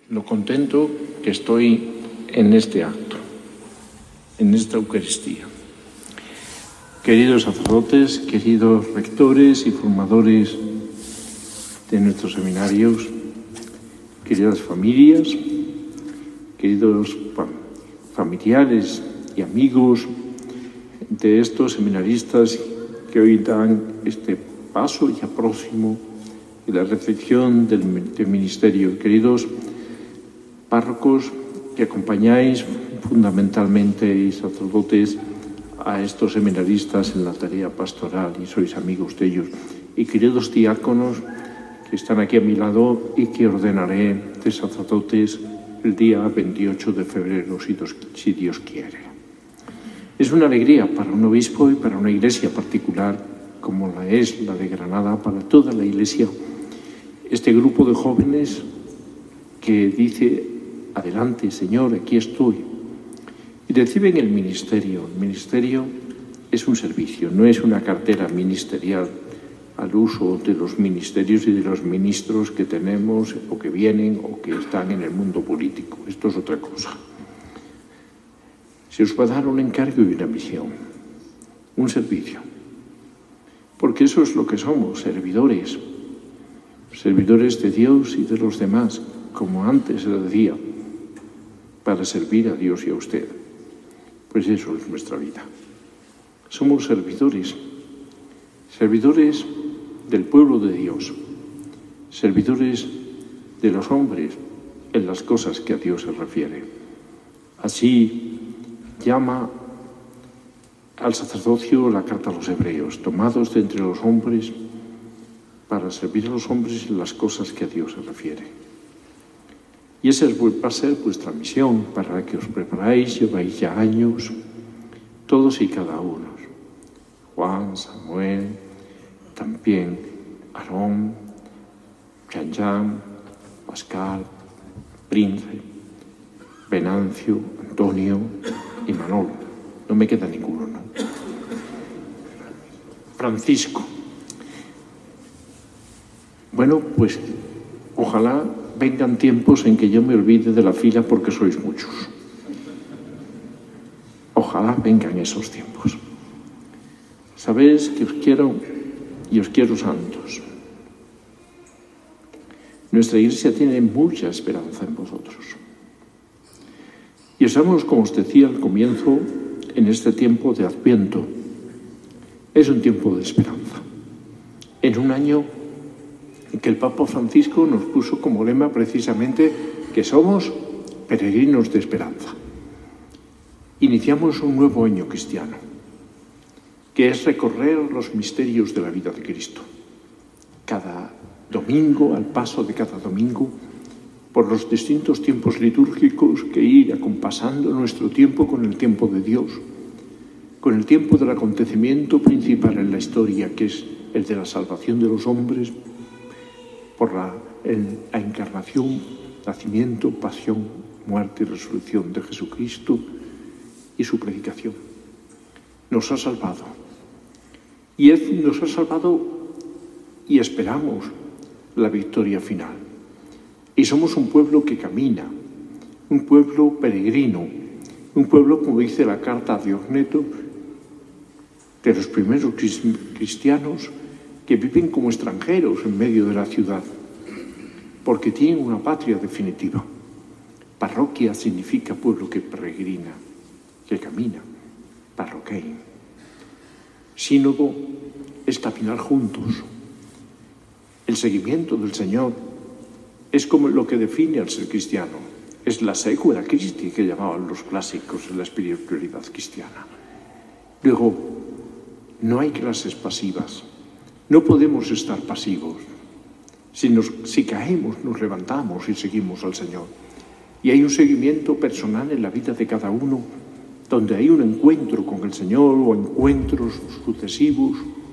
lo contento que estoy en este acto, en esta Eucaristía. Queridos sacerdotes, queridos rectores y formadores de nuestros seminarios, queridas familias, queridos familiares y amigos de estos seminaristas que hoy dan este paso ya próximo de la recepción del ministerio, queridos párrocos que acompañáis fundamentalmente y sacerdotes a estos seminaristas en la tarea pastoral y sois amigos de ellos, y queridos diáconos que están aquí a mi lado y que ordenaré de sacerdotes el día 28 de febrero, si Dios quiere. Es una alegría para un obispo y para una iglesia particular, como la es la de Granada, para toda la iglesia, este grupo de jóvenes que dice: adelante, Señor, aquí estoy. Y reciben el ministerio. El ministerio es un servicio, no es una cartera ministerial al uso de los ministerios y de los ministros que tenemos o que vienen o que están en el mundo político. Esto es otra cosa. Se os va a dar un encargo y una misión, un servicio. Porque eso es lo que somos, servidores de Dios y de los demás, como antes se decía, para servir a Dios y a usted. Pues eso es nuestra vida. Somos servidores del pueblo de Dios, servidores de los hombres en las cosas que a Dios se refiere. Así llama al sacerdocio la carta a los hebreos, tomados de entre los hombres para servir a los hombres en las cosas que a Dios se refiere. Y esa va a ser vuestra misión, para la que os preparáis, lleváis ya años, todos y cada uno. Juan, Samuel, también Aarón, Jean, Pascal, Prince, Venancio, Antonio y Manolo. No me queda ninguno, ¿no? Francisco. Bueno, pues ojalá vengan tiempos en que yo me olvide de la fila porque sois muchos. Ojalá vengan esos tiempos. Sabéis que os quiero y os quiero santos. Nuestra Iglesia tiene mucha esperanza en vosotros. Y estamos, como os decía al comienzo, en este tiempo de Adviento. Es un tiempo de esperanza. En un año en que el Papa Francisco nos puso como lema precisamente que somos peregrinos de esperanza. Iniciamos un nuevo año cristiano, que es recorrer los misterios de la vida de Cristo. Cada domingo, al paso de cada domingo, por los distintos tiempos litúrgicos, que ir acompasando nuestro tiempo con el tiempo de Dios, con el tiempo del acontecimiento principal en la historia, que es el de la salvación de los hombres, por la encarnación, nacimiento, pasión, muerte y resurrección de Jesucristo y su predicación. Nos ha salvado. Y Él nos ha salvado y esperamos la victoria final. Y somos un pueblo que camina, un pueblo peregrino, un pueblo, como dice la carta a Diogneto, de los primeros cristianos que viven como extranjeros en medio de la ciudad, porque tienen una patria definitiva. Parroquia significa pueblo que peregrina, que camina, parroquein. Sínodo es caminar juntos. El seguimiento del Señor es como lo que define al ser cristiano. Es la sequela Christi que llamaban los clásicos en la espiritualidad cristiana. Luego, no hay clases pasivas. No podemos estar pasivos. Si caemos, nos levantamos y seguimos al Señor. Y hay un seguimiento personal en la vida de cada uno, donde hay un encuentro con el Señor o encuentros sucesivos,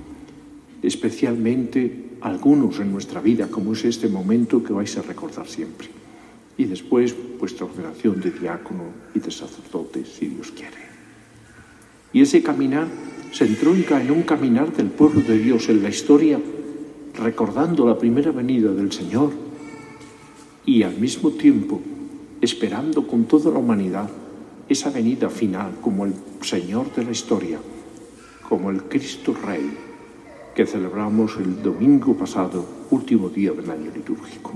especialmente algunos en nuestra vida, como es este momento que vais a recordar siempre. Y después vuestra ordenación de diácono y de sacerdote, si Dios quiere. Y ese caminar se entronca en un caminar del pueblo de Dios en la historia, recordando la primera venida del Señor y al mismo tiempo esperando con toda la humanidad esa venida final como el Señor de la historia, como el Cristo Rey que celebramos el domingo pasado, último día del año litúrgico.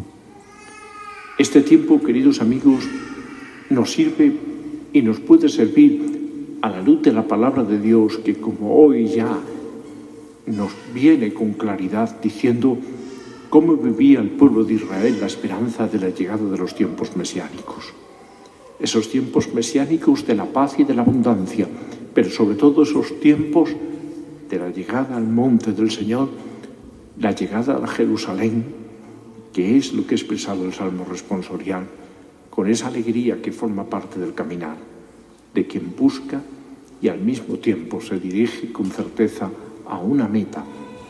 Este tiempo, queridos amigos, nos sirve y nos puede servir a la luz de la palabra de Dios, que como hoy ya nos viene con claridad diciendo cómo vivía el pueblo de Israel la esperanza de la llegada de los tiempos mesiánicos. Esos tiempos mesiánicos de la paz y de la abundancia, pero sobre todo esos tiempos de la llegada al monte del Señor, la llegada a Jerusalén, que es lo que ha expresado el Salmo responsorial, con esa alegría que forma parte del caminar, de quien busca y al mismo tiempo se dirige con certeza a una meta.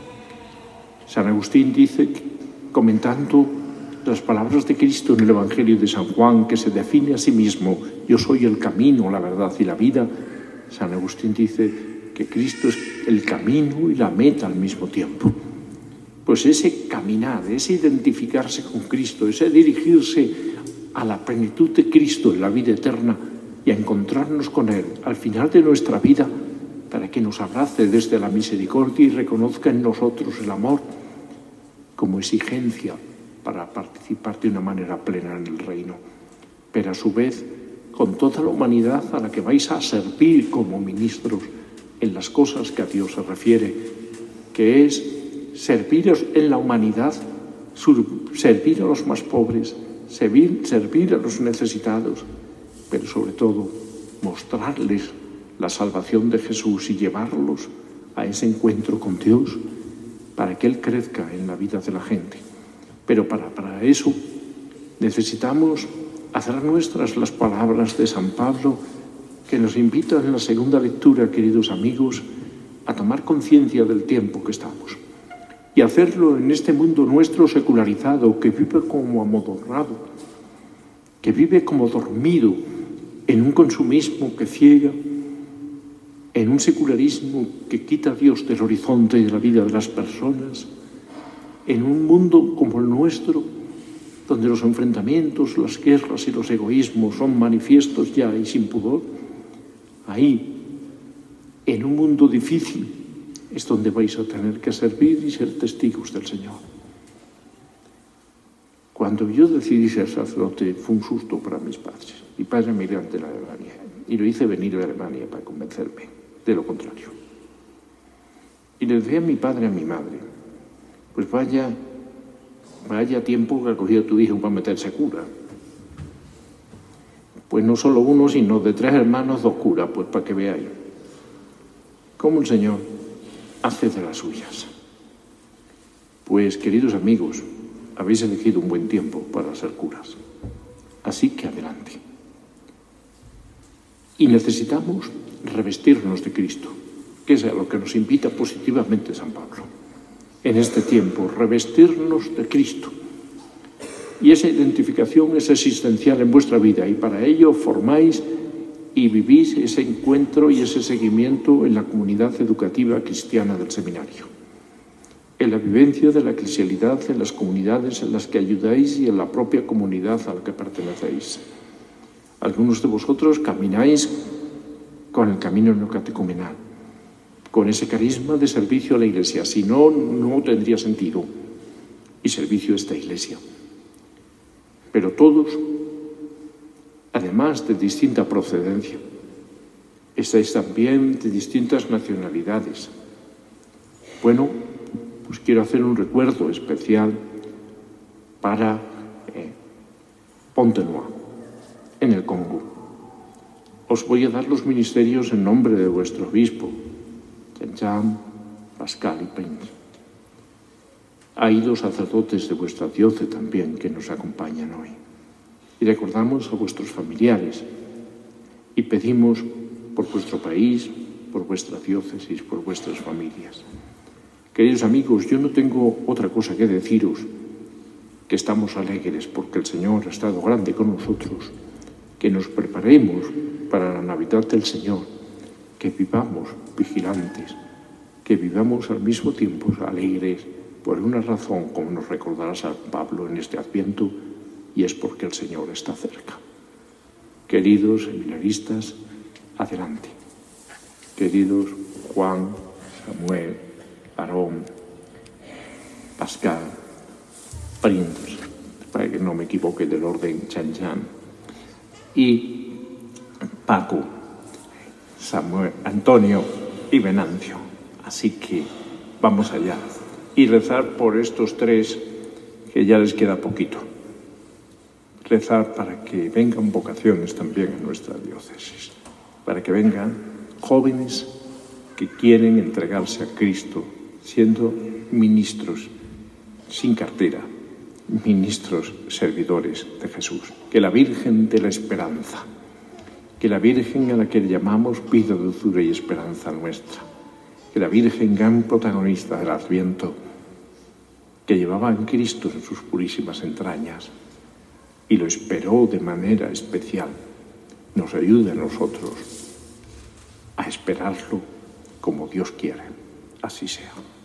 San Agustín dice, comentando las palabras de Cristo en el Evangelio de San Juan, que se define a sí mismo: yo soy el camino, la verdad y la vida. San Agustín dice que Cristo es el camino y la meta al mismo tiempo. Pues ese caminar, ese identificarse con Cristo, ese dirigirse a la plenitud de Cristo en la vida eterna y a encontrarnos con Él al final de nuestra vida, para que nos abrace desde la misericordia y reconozca en nosotros el amor como exigencia para participar de una manera plena en el reino, pero a su vez con toda la humanidad a la que vais a servir como ministros en las cosas que a Dios se refiere, que es serviros en la humanidad, servir a los más pobres, servir a los necesitados, pero sobre todo mostrarles la salvación de Jesús y llevarlos a ese encuentro con Dios para que Él crezca en la vida de la gente. Pero para eso necesitamos hacer nuestras las palabras de San Pablo, que nos invita en la segunda lectura, queridos amigos, a tomar conciencia del tiempo que estamos y hacerlo en este mundo nuestro secularizado, que vive como amodorrado, que vive como dormido en un consumismo que ciega, en un secularismo que quita a Dios del horizonte y de la vida de las personas, en un mundo como el nuestro, donde los enfrentamientos, las guerras y los egoísmos son manifiestos ya y sin pudor. Ahí, en un mundo difícil, es donde vais a tener que servir y ser testigos del Señor. Cuando yo decidí ser sacerdote, fue un susto para mis padres. Mi padre emigrante de Alemania, y lo hice venir de Alemania para convencerme de lo contrario. Y le decía a mi padre y a mi madre: pues vaya tiempo que ha cogido tu hijo para meterse cura. Pues no solo uno, sino de 3 hermanos, 2 curas, pues para que veáis cómo el Señor hace de las suyas. Pues, queridos amigos, habéis elegido un buen tiempo para ser curas. Así que adelante. Y necesitamos revestirnos de Cristo, que es a lo que nos invita positivamente San Pablo. En este tiempo, revestirnos de Cristo. Y esa identificación es existencial en vuestra vida, y para ello formáis y vivís ese encuentro y ese seguimiento en la comunidad educativa cristiana del seminario, en la vivencia de la eclesialidad, en las comunidades en las que ayudáis y en la propia comunidad a la que pertenecéis. Algunos de vosotros camináis con el camino neocatecumenal, con ese carisma de servicio a la Iglesia. Si no, no tendría sentido. Y servicio a esta Iglesia. Pero todos, además de distinta procedencia, estáis también de distintas nacionalidades. Bueno, pues quiero hacer un recuerdo especial para Pont-de-Noix, en el Congo. Os voy a dar los ministerios en nombre de vuestro obispo, Jean, Pascal y Prince. Hay 2 sacerdotes de vuestra diócesis también que nos acompañan hoy. Y recordamos a vuestros familiares y pedimos por vuestro país, por vuestra diócesis, por vuestras familias. Queridos amigos, yo no tengo otra cosa que deciros, que estamos alegres porque el Señor ha estado grande con nosotros, que nos preparemos para la Navidad del Señor, que vivamos vigilantes, que vivamos al mismo tiempo alegres, por una razón, como nos recordará San Pablo en este Adviento, y es porque el Señor está cerca. Queridos seminaristas, adelante. Queridos Juan, Samuel, Aarón, Pascal, Prince, para que no me equivoque del orden, Chan Chan, y Paco, Samuel, Antonio y Venancio. Así que vamos allá y rezar por estos tres que ya les queda poquito. Rezar para que vengan vocaciones también a nuestra diócesis, para que vengan jóvenes que quieren entregarse a Cristo siendo ministros sin cartera, ministros servidores de Jesús. Que la Virgen de la Esperanza, que la Virgen a la que llamamos vida, dulzura y esperanza nuestra, que la Virgen, gran protagonista del Adviento, que llevaba a Cristo en sus purísimas entrañas y lo esperó de manera especial, nos ayude a nosotros a esperarlo como Dios quiere. Así sea.